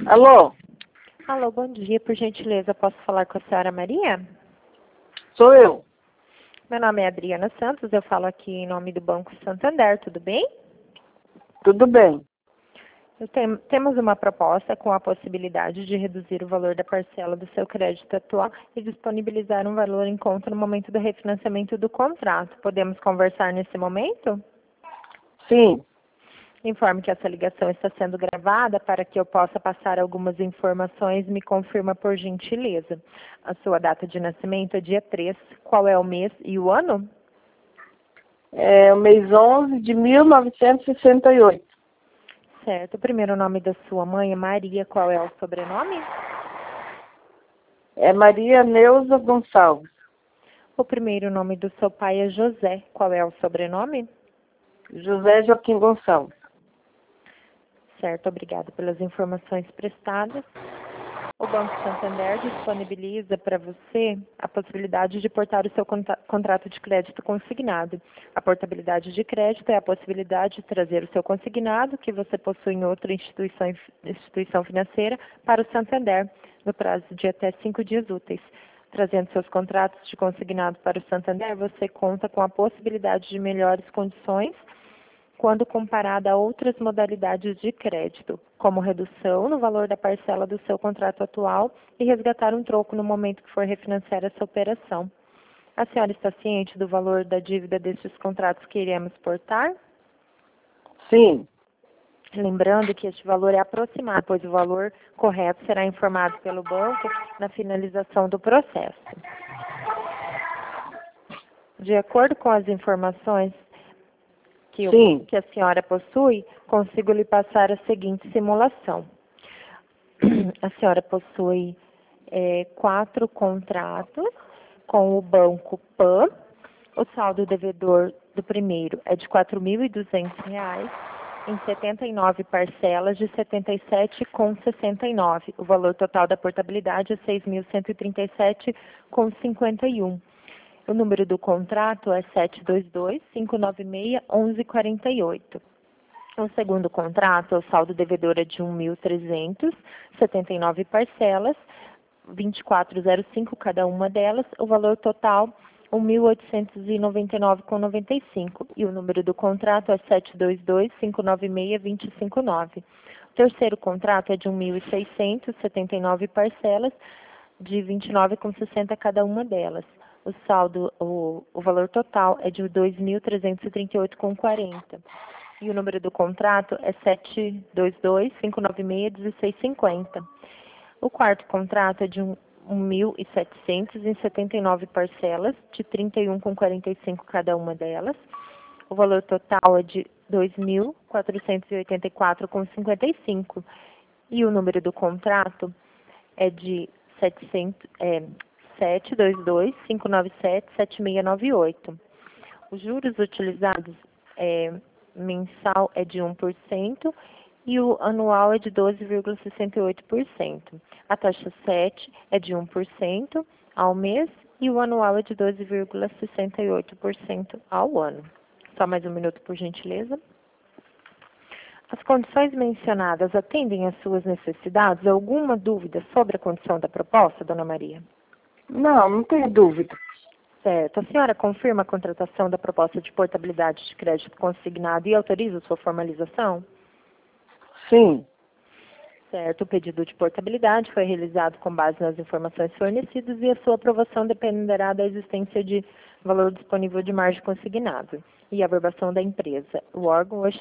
Alô? Alô, bom dia. Por gentileza, posso falar com a senhora Maria? Sou eu. Meu nome é Adriana Santos, eu falo aqui em nome do Banco Santander, tudo bem? Tudo bem. Temos uma proposta com a possibilidade de reduzir o valor da parcela do seu crédito atual e disponibilizar um valor em conta no momento do refinanciamento do contrato. Podemos conversar nesse momento? Sim. Informe que essa ligação está sendo gravada para que eu possa passar algumas informações. Me confirma por gentileza. A sua data de nascimento é dia 3. Qual é o mês e o ano? É o mês 11 de 1968. Certo. O primeiro nome da sua mãe é Maria. Qual é o sobrenome? É Maria Neuza Gonçalves. O primeiro nome do seu pai é José. Qual é o sobrenome? José Joaquim Gonçalves. Certo. Obrigada pelas informações prestadas. O Banco Santander disponibiliza para você a possibilidade de portar o seu contrato de crédito consignado. A portabilidade de crédito é a possibilidade de trazer o seu consignado, que você possui em outra instituição financeira, para o Santander, no prazo de até 5 dias úteis. Trazendo seus contratos de consignado para o Santander, você conta com a possibilidade de melhores condições quando comparada a outras modalidades de crédito, como redução no valor da parcela do seu contrato atual e resgatar um troco no momento que for refinanciar essa operação. A senhora está ciente do valor da dívida destes contratos que iremos portar? Sim. Lembrando que este valor é aproximado, pois o valor correto será informado pelo banco na finalização do processo. De acordo com as informações que a senhora possui, consigo lhe passar a seguinte simulação. A senhora possui 4 contratos com o Banco Pan. O saldo devedor do primeiro é de R$ 4.200, em 79 parcelas de R$ 77,69. O valor total da portabilidade é R$ 6.137,51. O número do contrato é 722-596-1148. O segundo contrato, o saldo devedor é de 1.300, 79 parcelas, 24,05 cada uma delas. O valor total, 1.899,95. E o número do contrato é 722-596-259. O terceiro contrato é de 1.600, 79 parcelas, de 29,60 cada uma delas. O saldo, o valor total é de 2.338,40. E o número do contrato é 722-596-1650. O quarto contrato é de 1.700 em 79 parcelas, de 31,45 cada uma delas. O valor total é de 2.484,55. E o número do contrato é de 722-597-7698. Os juros utilizados mensal é de 1% e o anual é de 12,68%. A taxa 7 é de 1% ao mês e o anual é de 12,68% ao ano. Só mais um minuto, por gentileza. As condições mencionadas atendem às suas necessidades? Alguma dúvida sobre a condição da proposta, dona Maria? Não tenho dúvida. Certo. A senhora confirma a contratação da proposta de portabilidade de crédito consignado e autoriza sua formalização? Sim. Certo. O pedido de portabilidade foi realizado com base nas informações fornecidas e a sua aprovação dependerá da existência de valor disponível de margem consignado e a averbação da empresa, o órgão ou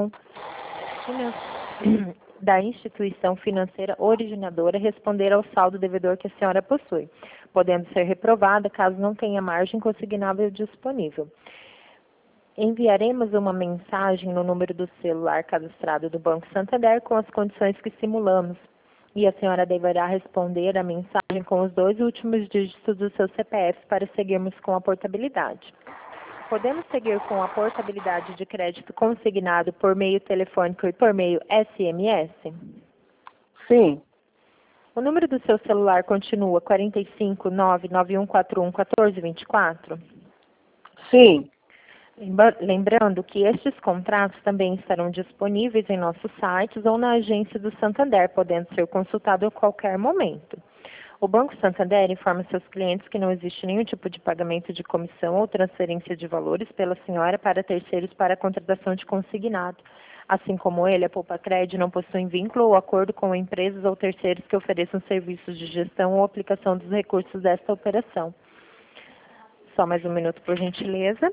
da instituição financeira originadora responder ao saldo devedor que a senhora possui, podendo ser reprovada caso não tenha margem consignável disponível. Enviaremos uma mensagem no número do celular cadastrado do Banco Santander com as condições que simulamos e a senhora deverá responder a mensagem com os 2 últimos dígitos do seu CPF para seguirmos com a portabilidade. Podemos seguir com a portabilidade de crédito consignado por meio telefônico e por meio SMS? Sim. O número do seu celular continua 45 99141 1424? Sim. Lembrando que estes contratos também estarão disponíveis em nossos sites ou na agência do Santander, podendo ser consultado a qualquer momento. O Banco Santander informa seus clientes que não existe nenhum tipo de pagamento de comissão ou transferência de valores pela senhora para terceiros para a contratação de consignado. Assim como ele, a Poupa-Cred não possui vínculo ou acordo com empresas ou terceiros que ofereçam serviços de gestão ou aplicação dos recursos desta operação. Só mais um minuto, por gentileza.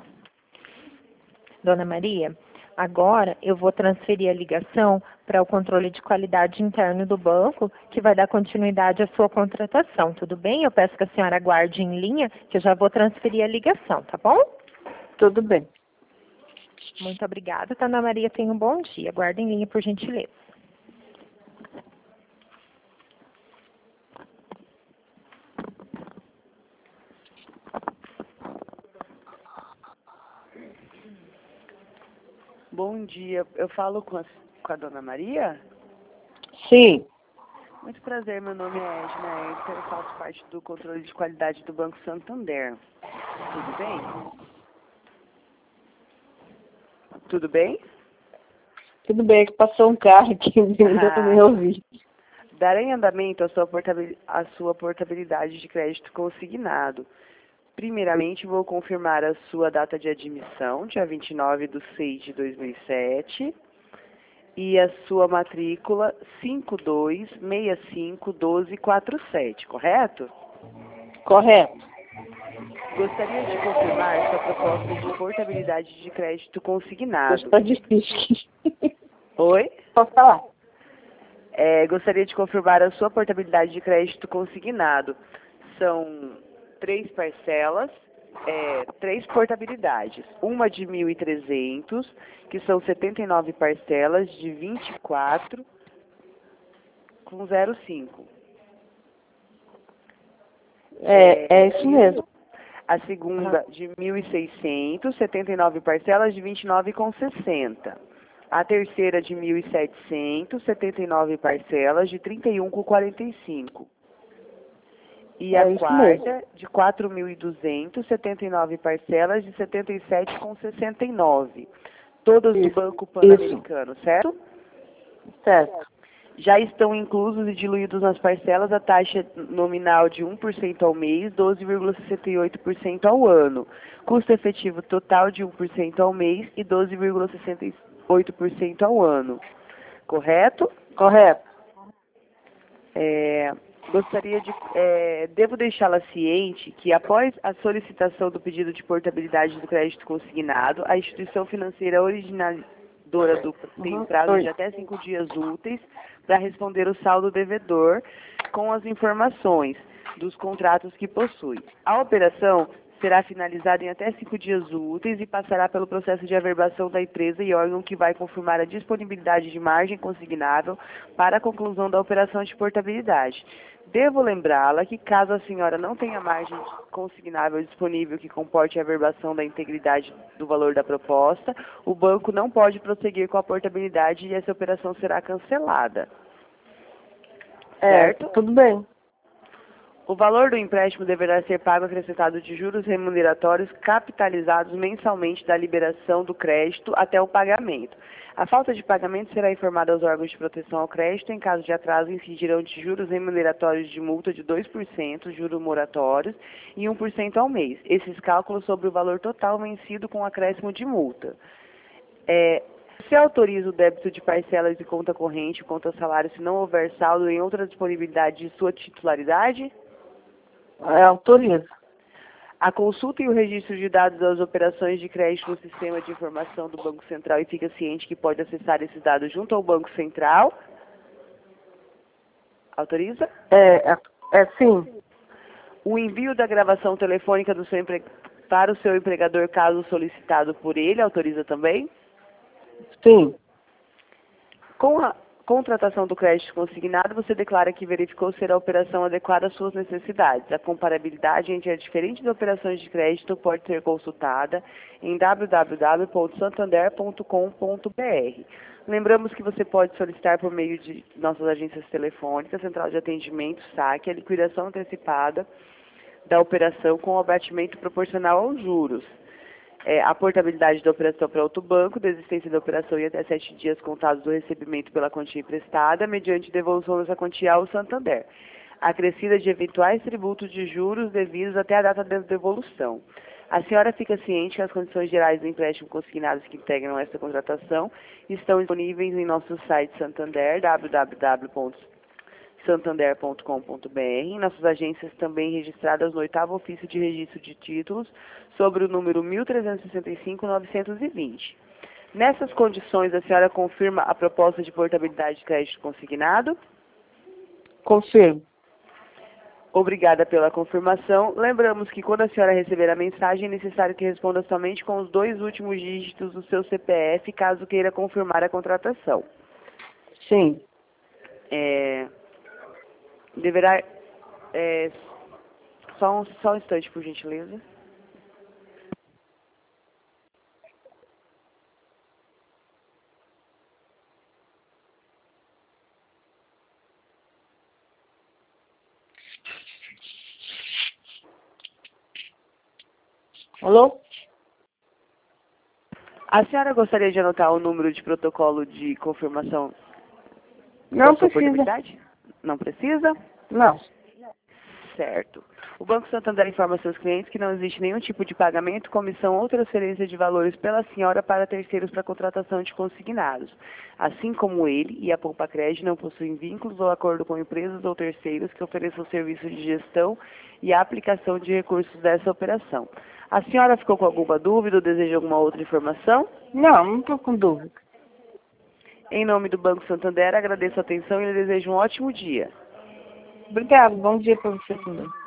Dona Maria, agora eu vou transferir a ligação para o controle de qualidade interno do banco, que vai dar continuidade à sua contratação, tudo bem? Eu peço que a senhora aguarde em linha, que eu já vou transferir a ligação, tá bom? Tudo bem. Muito obrigada, Dona Maria, tenha um bom dia. Aguarde em linha, por gentileza. Bom dia, eu falo com a Dona Maria? Sim. Muito prazer, meu nome é Edna Edson, eu faço parte do controle de qualidade do Banco Santander. Tudo bem? Tudo bem? Tudo bem, que passou um carro aqui, ainda não me ouvi. Darei andamento à sua portabilidade de crédito consignado. Primeiramente, vou confirmar a sua data de admissão, dia 29/6/2007, e a sua matrícula 52651247, correto? Correto. Gostaria de confirmar sua proposta de portabilidade de crédito consignado. Está difícil. Oi? Pode falar. Gostaria de confirmar a sua portabilidade de crédito consignado. São 3 parcelas, 3 portabilidades. Uma de 1.300, que são 79 parcelas de 24,05. É isso mesmo. A segunda de 1.600, 79 parcelas de 29,60. A terceira de 1.700, 79 parcelas de 31,45. E a quarta de 4.200, 79 parcelas de 77,69. Todas do Banco Pan-Americano, certo? Certo. Já estão inclusos e diluídos nas parcelas a taxa nominal de 1% ao mês, 12,68% ao ano. Custo efetivo total de 1% ao mês e 12,68% ao ano. Correto? Correto. Devo deixá-la ciente que, após a solicitação do pedido de portabilidade do crédito consignado, a instituição financeira originadora tem prazo de até 5 dias úteis para responder o saldo devedor com as informações dos contratos que possui. A operação será finalizada em até 5 dias úteis e passará pelo processo de averbação da empresa e órgão que vai confirmar a disponibilidade de margem consignável para a conclusão da operação de portabilidade. Devo lembrá-la que, caso a senhora não tenha margem consignável disponível que comporte a averbação da integridade do valor da proposta, o banco não pode prosseguir com a portabilidade e essa operação será cancelada. Certo? Tudo bem. O valor do empréstimo deverá ser pago acrescentado de juros remuneratórios capitalizados mensalmente da liberação do crédito até o pagamento. A falta de pagamento será informada aos órgãos de proteção ao crédito. Em caso de atraso, incidirão de juros remuneratórios de multa de 2%, juros moratórios, e 1% ao mês. Esses cálculos sobre o valor total vencido com acréscimo de multa. Você autoriza o débito de parcelas de conta corrente, conta salário, se não houver saldo em outra disponibilidade de sua titularidade? Autoriza. A consulta e o registro de dados das operações de crédito no sistema de informação do Banco Central e fica ciente que pode acessar esses dados junto ao Banco Central? Autoriza? Sim. O envio da gravação telefônica do para o seu empregador, caso solicitado por ele, autoriza também? Sim. Com a contratação do crédito consignado, você declara que verificou ser a operação adequada às suas necessidades. A comparabilidade entre as diferentes operações de crédito pode ser consultada em www.santander.com.br. Lembramos que você pode solicitar por meio de nossas agências telefônicas, central de atendimento, saque, a liquidação antecipada da operação com o abatimento proporcional aos juros. A portabilidade da operação para outro banco, desistência da operação em até 7 dias contados do recebimento pela quantia emprestada, mediante devolução dessa quantia ao Santander. Acrescida de eventuais tributos de juros devidos até a data da devolução. A senhora fica ciente que as condições gerais do empréstimo consignados que integram esta contratação estão disponíveis em nosso site Santander, www.santander.com.br, nossas agências também registradas no 8º Ofício de Registro de Títulos, sobre o número 1365-920. Nessas condições, a senhora confirma a proposta de portabilidade de crédito consignado? Confirmo. Obrigada pela confirmação. Lembramos que quando a senhora receber a mensagem, é necessário que responda somente com os 2 últimos dígitos do seu CPF, caso queira confirmar a contratação. Sim. Deverá... Só um instante, por gentileza. Alô? A senhora gostaria de anotar o número de protocolo de confirmação Não da sua precisa. portabilidade? Não precisa? Não. Certo. O Banco Santander informa seus clientes que não existe nenhum tipo de pagamento, comissão ou transferência de valores pela senhora para terceiros para contratação de consignados. Assim como ele e a Poupa Crédito não possuem vínculos ou acordo com empresas ou terceiros que ofereçam serviço de gestão e aplicação de recursos dessa operação. A senhora ficou com alguma dúvida ou deseja alguma outra informação? Não estou com dúvida. Em nome do Banco Santander, agradeço a atenção e lhe desejo um ótimo dia. Obrigado. Bom dia para você também.